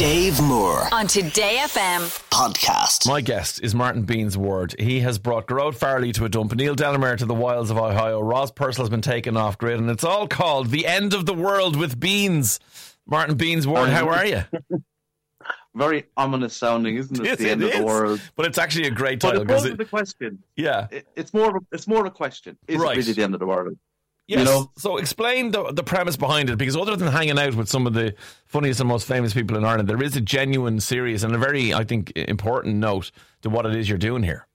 Dave Moore on Today FM podcast. My guest is Martin Beans Ward. He has brought Gearóid Farrelly to a dump, Neil Delamere to the wilds of Ohio, Ross Purcell has been taken off grid, and it's all called The End of the World with Beans. Martin Beans Ward, how are you? Very ominous sounding, isn't it? Yes, the end it of the world. But it's actually a great title. But it the question. Yeah. It's more a question. Is it really the end of the world? Yes. You know? So explain the premise behind it, because other than hanging out with some of the funniest and most famous people in Ireland, there is a genuine, serious, and a very, I think, important note to what it is you're doing here.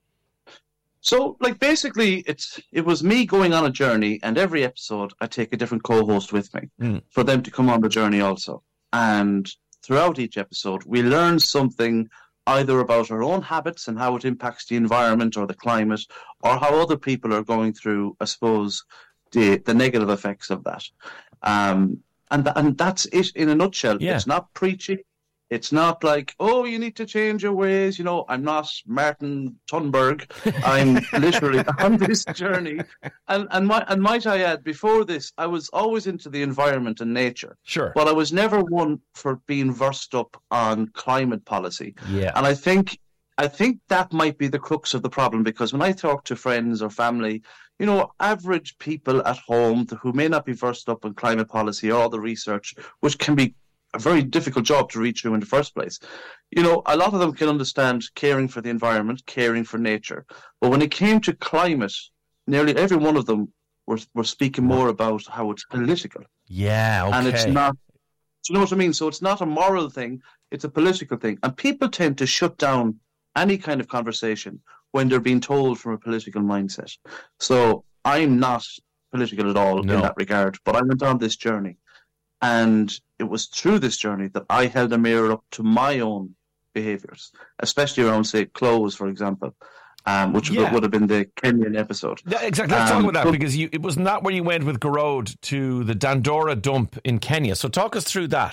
So, basically, it was me going on a journey, and every episode I take a different co-host with me for them to come on the journey also. And throughout each episode, we learn something either about our own habits and how it impacts the environment or the climate, or how other people are going through, I suppose, the negative effects of that. And that's it in a nutshell. Yeah. It's not preachy. It's not like, oh, you need to change your ways. You know, I'm not Martin Thunberg. I'm literally on this journey. And might I add, before this, I was always into the environment and nature. Sure. But I was never one for being versed up on climate policy. Yeah. And I think that might be the crux of the problem, because when I talk to friends or family, you know, average people at home who may not be versed up on climate policy or all the research, which can be a very difficult job to read through in the first place. You know, a lot of them can understand caring for the environment, caring for nature. But when it came to climate, nearly every one of them were speaking more about how it's political. Yeah, okay. And it's not, do you know what I mean? So it's not a moral thing, it's a political thing. And people tend to shut down any kind of conversation when they're being told from a political mindset. So I'm not political at all in that regard, but I went on this journey. And it was through this journey that I held a mirror up to my own behaviours, especially around, say, clothes, for example, which would have been the Kenyan episode. Yeah, exactly. Let's talk about that, because it was not where you went with Gearóid to the Dandora dump in Kenya. So talk us through that.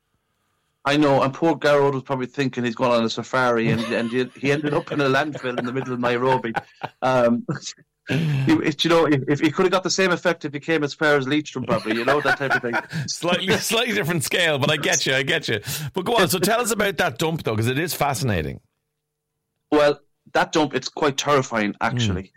I know, and poor Gearóid was probably thinking he's going on a safari, and he ended up in a landfill in the middle of Nairobi. You know, if he could have got the same effect if he came as far as Leitrim, probably, you know, that type of thing. Slightly different scale, but I get you. But go on, so tell us about that dump, though, because it is fascinating. Well, that dump, it's quite terrifying, actually.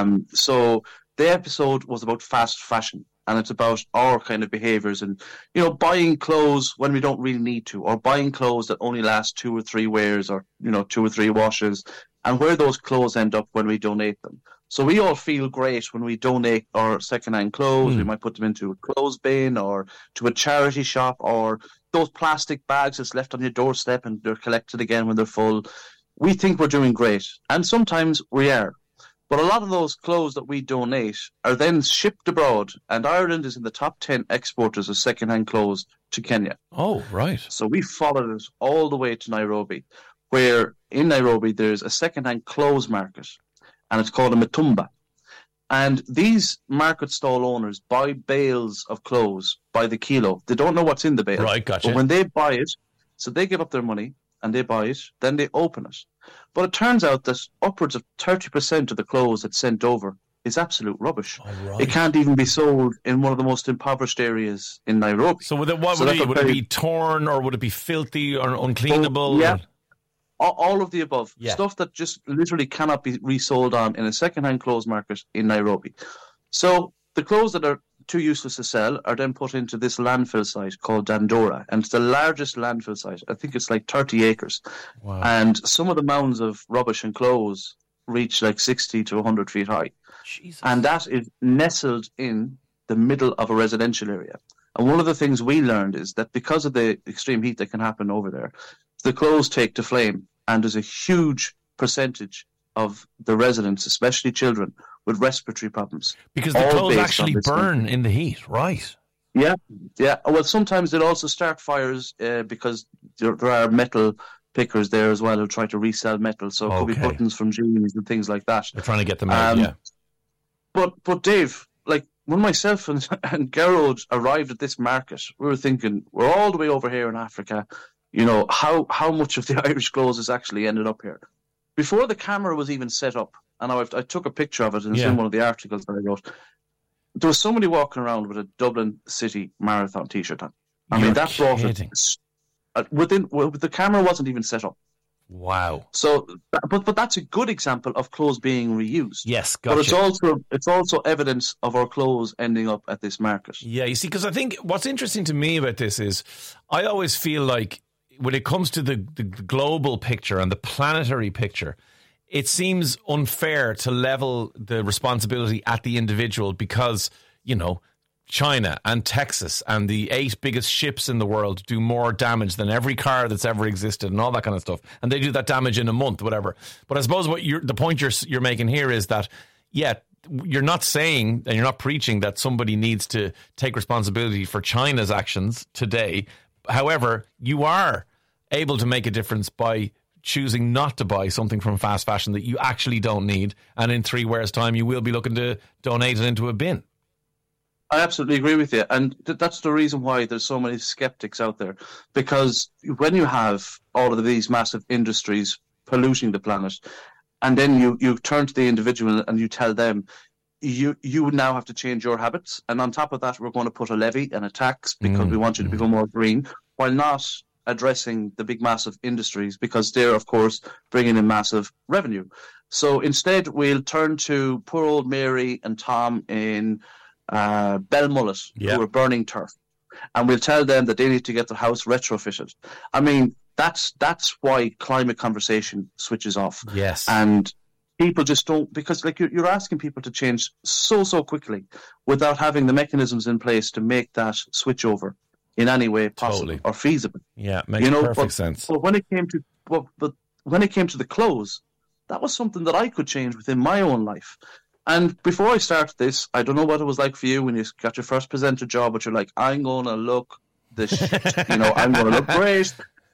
So the episode was about fast fashion, and it's about our kind of behaviours and, you know, buying clothes when we don't really need to, or buying clothes that only last 2 or 3 wears, or, you know, 2 or 3 washes, and where those clothes end up when we donate them. So we all feel great when we donate our second-hand clothes. We might put them into a clothes bin or to a charity shop, or those plastic bags that's left on your doorstep and they're collected again when they're full. We think we're doing great, and sometimes we are. But a lot of those clothes that we donate are then shipped abroad, and Ireland is in the top 10 exporters of second-hand clothes to Kenya. Oh, right. So we followed it all the way to Nairobi, where in Nairobi there's a second-hand clothes market, and it's called a Mitumba. And these market stall owners buy bales of clothes by the kilo. They don't know what's in the bale. Right, gotcha. But when they buy it, so they give up their money and they buy it, then they open it. But it turns out that upwards of 30% of the clothes that's sent over is absolute rubbish. Oh, right. It can't even be sold in one of the most impoverished areas in Nairobi. So would it be torn, or would it be filthy or uncleanable? Yeah. All of the above. Yeah. Stuff that just literally cannot be resold on in a second-hand clothes market in Nairobi. So the clothes that are too useless to sell are then put into this landfill site called Dandora. And it's the largest landfill site. I think it's like 30 acres. Wow. And some of the mounds of rubbish and clothes reach like 60 to 100 feet high. Jesus. And that is nestled in the middle of a residential area. And one of the things we learned is that because of the extreme heat that can happen over there, the clothes take to flame, and there's a huge percentage of the residents, especially children, with respiratory problems. Because the clothes actually burn in the heat, right? Yeah. Well, sometimes they'll also start fires because there are metal pickers there as well who try to resell metal. So it could be buttons from jeans and things like that. They're trying to get them out, yeah. But Dave, like when myself and Gearóid arrived at this market, we were thinking, we're all the way over here in Africa. You know, how much of the Irish clothes has actually ended up here? Before the camera was even set up, and I took a picture of it, and it's in one of the articles that I wrote, there was somebody walking around with a Dublin City Marathon T-shirt on. I mean, that brought it the camera wasn't even set up. Wow. So, but that's a good example of clothes being reused. Yes, gotcha. But it's also evidence of our clothes ending up at this market. Yeah, you see, because I think what's interesting to me about this is I always feel like when it comes to the global picture and the planetary picture, it seems unfair to level the responsibility at the individual because, you know, China and Texas and the 8 biggest ships in the world do more damage than every car that's ever existed and all that kind of stuff. And they do that damage in a month, whatever. But I suppose the point you're making here is that, yeah, you're not saying and you're not preaching that somebody needs to take responsibility for China's actions today. However, you are able to make a difference by choosing not to buy something from fast fashion that you actually don't need. And in 3 years' time, you will be looking to donate it into a bin. I absolutely agree with you. And that's the reason why there's so many skeptics out there. Because when you have all of these massive industries polluting the planet, and then you turn to the individual and you tell them, you now have to change your habits. And on top of that, we're going to put a levy and a tax because we want you to become more green, while not addressing the big massive industries because they're, of course, bringing in massive revenue. So instead, we'll turn to poor old Mary and Tom in Belmullet, who are burning turf, and we'll tell them that they need to get their house retrofitted. I mean, that's why climate conversation switches off. Yes, and people just don't, because like you're asking people to change so quickly without having the mechanisms in place to make that switch over in any way possible or feasible. Yeah, makes perfect sense. But when it came to the clothes, that was something that I could change within my own life. And before I started this, I don't know what it was like for you when you got your first presenter job, but you're like, I'm going to look this shit. I'm going to look great.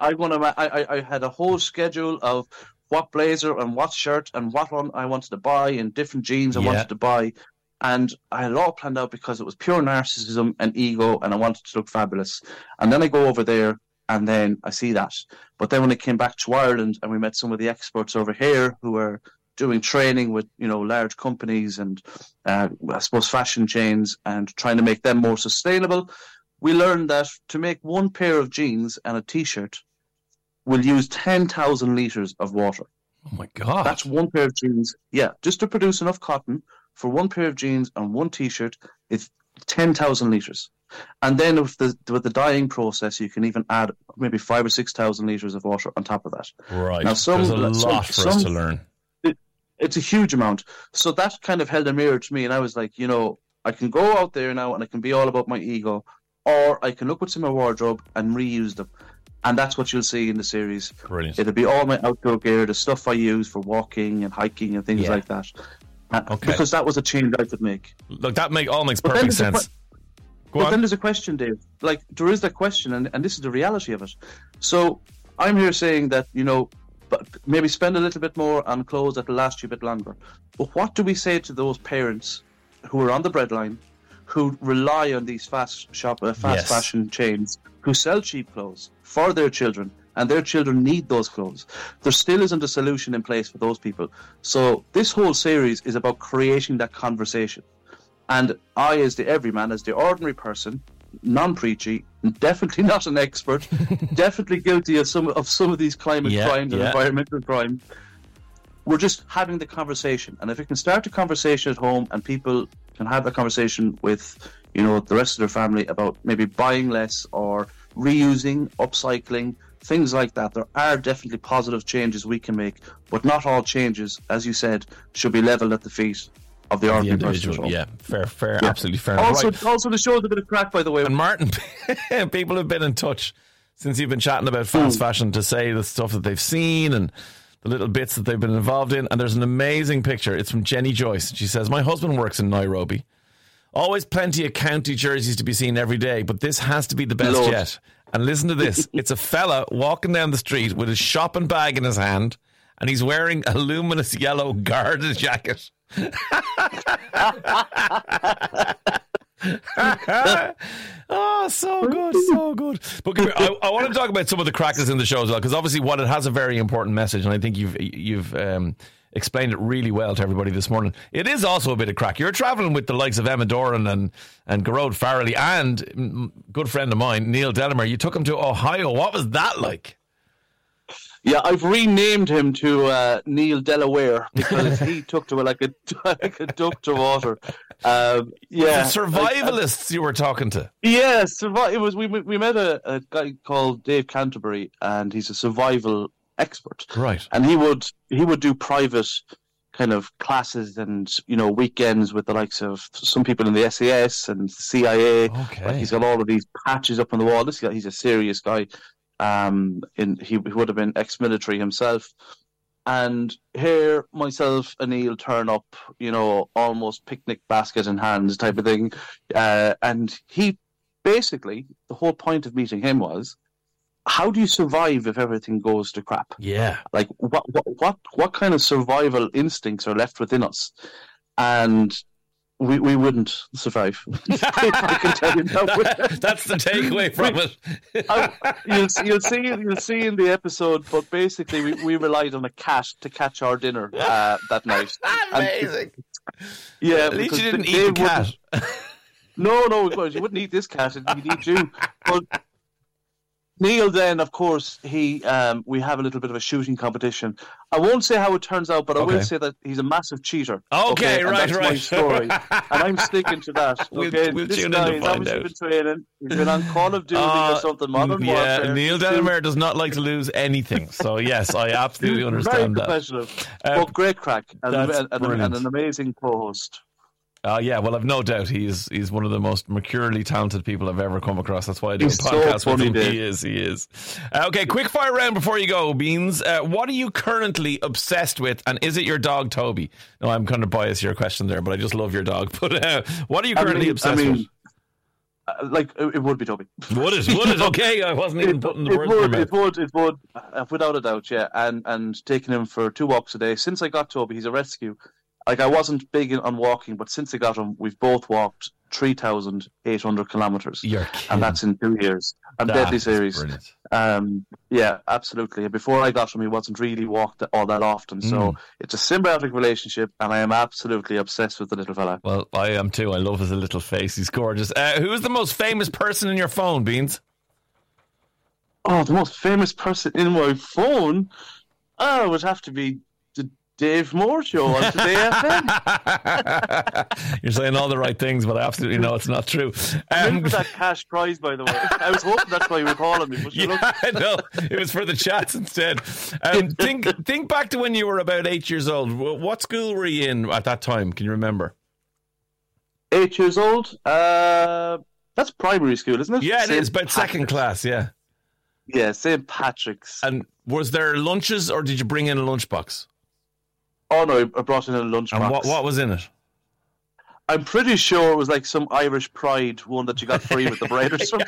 I had a whole schedule of what blazer and what shirt and what one I wanted to buy and different jeans I wanted to buy. And I had it all planned out because it was pure narcissism and ego and I wanted to look fabulous. And then I go over there and then I see that. But then when I came back to Ireland and we met some of the experts over here who were doing training with, large companies and I suppose fashion chains and trying to make them more sustainable, we learned that to make one pair of jeans and a T-shirt will use 10,000 litres of water. Oh my God. That's one pair of jeans. Yeah, just to produce enough cotton for one pair of jeans and one T-shirt, it's 10,000 litres. And then with the dyeing process, you can even add maybe 5,000 or 6,000 litres of water on top of that. Right. Now, there's a lot for us to learn. It's a huge amount. So that kind of held a mirror to me, and I was like, I can go out there now and I can be all about my ego, or I can look what's in my wardrobe and reuse them. And that's what you'll see in the series. Brilliant. It'll be all my outdoor gear, the stuff I use for walking and hiking and things like that. Because that was a change I could make. Look, that makes perfect sense. But then there's a question, Dave. Like, there is that question, and this is the reality of it. So I'm here saying that, but maybe spend a little bit more on clothes that will last you a bit longer. But what do we say to those parents who are on the breadline, who rely on these fast fashion chains, who sell cheap clothes for their children, and their children need those clothes? There still isn't a solution in place for those people. So this whole series is about creating that conversation. And I, as the everyman, as the ordinary person, non-preachy, definitely not an expert, definitely guilty of some of these climate crimes and environmental crimes. We're just having the conversation, and if we can start a conversation at home, and people can have that conversation with, the rest of their family about maybe buying less or reusing, upcycling, things like that. There are definitely positive changes we can make, but not all changes, as you said, should be leveled at the feet of the ordinary person. Yeah, fair, absolutely fair. Also, the show's a bit of crack, by the way. And Martin, people have been in touch since you've been chatting about fast fashion to say the stuff that they've seen and the little bits that they've been involved in. And there's an amazing picture. It's from Jenny Joyce. She says, my husband works in Nairobi. Always plenty of county jerseys to be seen every day, but this has to be the best yet. And listen to this. It's a fella walking down the street with his shopping bag in his hand, and he's wearing a luminous yellow Garda jacket. Oh, so good, so good. But come here, I want to talk about some of the crackers in the show as well, because obviously what it has a very important message, and I think you've explained it really well to everybody this morning. It is also a bit of crack. You're travelling with the likes of Emma Doran and Gearóid Farrelly and good friend of mine, Neil Delamere. You took him to Ohio. What was that like? Yeah, I've renamed him to Neil Delaware because he took to it like a duck to water. Yeah, the survivalists you were talking to. Yes, it was. We met a guy called Dave Canterbury, and he's a survival expert. Right, and he would do private kind of classes and weekends with the likes of some people in the SAS and the CIA. Okay, like he's got all of these patches up on the wall. This guy, he's a serious guy. He would have been ex-military himself, and here myself and Neil turn up, almost picnic basket in hands type of thing, and he basically, the whole point of meeting him was, how do you survive if everything goes to crap? Yeah, like what kind of survival instincts are left within us, and we wouldn't survive. I can tell you that. That's the takeaway from it. You'll see in the episode, but basically we relied on a cat to catch our dinner that night. Amazing. Yeah, at least you didn't eat the cat. No, you wouldn't eat this cat. He'd eat you. But Neil, then, of course, we have a little bit of a shooting competition. I won't say how it turns out, but I will say that he's a massive cheater. Okay, right. That's my story, and I'm sticking to that. We'll this tune guy in to find out. Been training. He's been on Call of Duty or something. Modern Warfare. Neil Delamere does not like to lose anything. So yes, I absolutely understand that. Very professional, but great crack and an amazing co-host. Yeah, well, I've no doubt he's one of the most mercurially talented people I've ever come across. That's why I do a podcast with him. He is. Okay, quick fire round before you go, Beans. What are you currently obsessed with, and is it your dog, Toby? No, I'm kind of biased to your question there, but I just love your dog. But what are you currently obsessed with? It would be Toby. Would it? Okay, I wasn't even putting the words in your mouth. It would, without a doubt, yeah. And taking him for 2 walks a day. Since I got Toby, he's a rescue. Like, I wasn't big on walking, but since I got him, we've both walked 3,800 kilometres. You're kidding. And that's in 2 years. I'm deadly serious. Yeah, absolutely. Before I got him, he wasn't really walked all that often. So it's a symbiotic relationship, and I am absolutely obsessed with the little fella. Well, I am too. I love his little face. He's gorgeous. Who is the most famous person in your phone, Beans? Oh, the most famous person in my phone? Oh, it would have to be Dave Moore show on Today FM. You're saying all the right things, but I absolutely know it's not true. For that cash prize, by the way. I was hoping that's why you were calling me. But no, it was for the chats instead. Think back to when you were about 8 years old. What school were you in at that time? Can you remember? 8 years old? That's primary school, isn't it? Yeah, it is. About second class, yeah. Yeah, St. Patrick's. And was there lunches, or did you bring in a lunchbox? Oh, no, I brought in a lunchbox. And what was in it? I'm pretty sure it was like some Irish Pride one that you got free with the bread or something.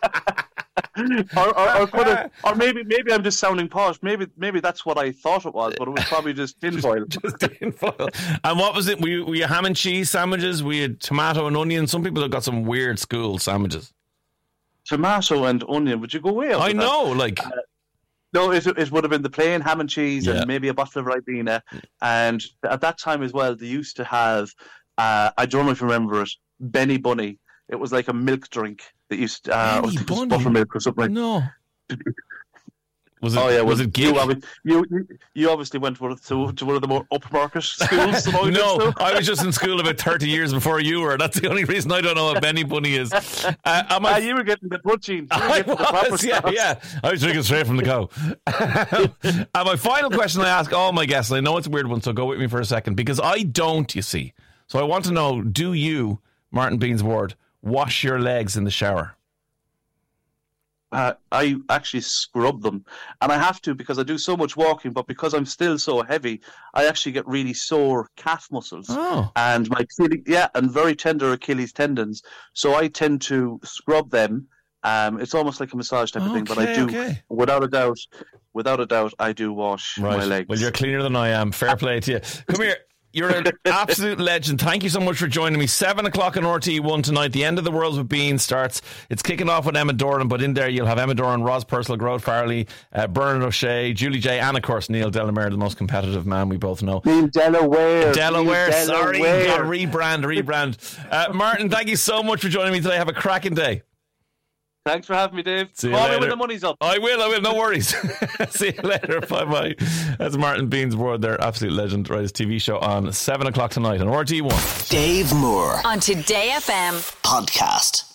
or maybe I'm just sounding posh. Maybe that's what I thought it was, but it was probably just tinfoil. Just tinfoil. And what was it? Were you ham and cheese sandwiches? We had tomato and onion. Some people have got some weird school sandwiches. Tomato and onion. Would you go way up? I know, No, it would have been the plain ham and cheese and maybe a bottle of Ribena. And at that time as well, they used to have, I don't know if you remember it, Benny Bunny. It was like a milk drink that used to, buttermilk or something like that. No. Was it gig? You obviously went to one of the more upmarket schools. No, I was just in school about 30 years before you were. That's the only reason I don't know what Benny Bunny is. You were getting the poaching. I was drinking straight from the cow. And my final question I ask all my guests, and I know it's a weird one, so go with me for a second, because I don't, you see. So I want to know, do you, Martin Beans Ward, wash your legs in the shower? I actually scrub them, and I have to because I do so much walking, but because I'm still so heavy, I actually get really sore calf muscles and my and very tender Achilles tendons. So I tend to scrub them. It's almost like a massage type of thing, but I do, without a doubt, I do wash my legs. Well, you're cleaner than I am. Fair play to you. Come here. You're an absolute legend. Thank you so much for joining me. 7 o'clock on RTE1 tonight. The End of the World with Beans starts. It's kicking off with Emma Doran, but in there you'll have Emma Doran, Roz Purcell, Gerard Farley, Bernard O'Shea, Julie J, and of course Neil Delamere, the most competitive man we both know. Neil Delaware. Sorry, got to rebrand. Martin, thank you so much for joining me today. Have a cracking day. Thanks for having me, Dave. Call me when the money's up. I will. No worries. See you later. Bye-bye. That's Martin Beans Ward there. Absolute legend. Right, his TV show on 7 o'clock tonight on RTE1. Dave Moore on Today FM podcast.